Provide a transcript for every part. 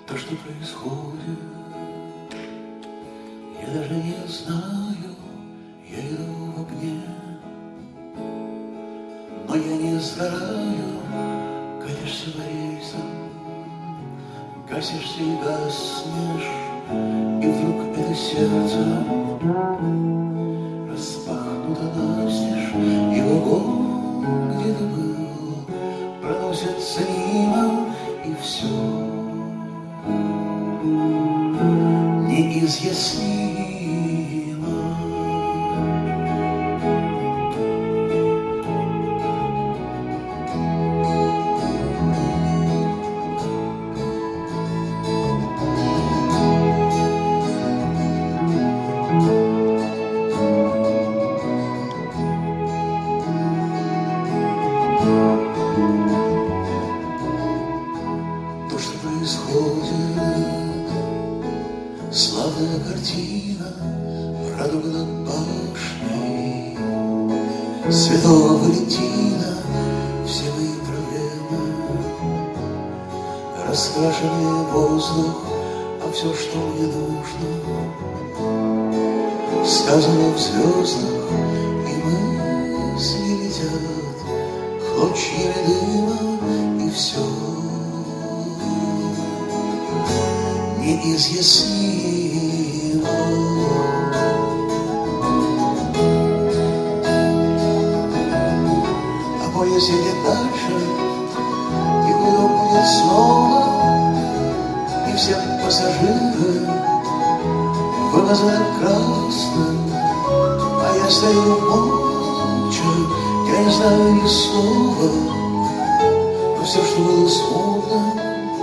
То, что происходит, я даже не знаю. Я иду в огне, но я не сгораю. Катишься по рельсам, гасишься и гаснешь, и вдруг это сердце распахнуто настежь, и вагон, где ты был, проносится мимо, и все неизъяснимо. То, что происходит, славная картина, радуга над башней Святого Валентина. Все мои проблемы, раскрашенный воздух, а все, что мне нужно, сказано в звездах, и мысли летят клочьями дыма, и все неизъяснимо. А поезд едет дальше, и гудок будет снова, и все пассажиры вымазаны красным, а я стою молча, я не знаю ни слова, но все, что было смутно,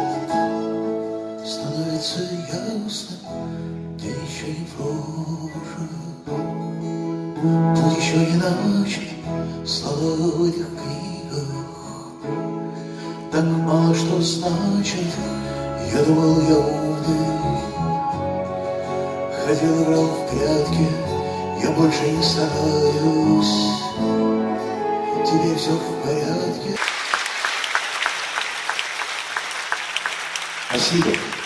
становится ясным. День еще не прожит, путь еще не начат, слова в этих книгах так мало что значит. Я думал, я умный, ходил, играл в прятки, я больше не стараюсь, теперь все в порядке. Спасибо.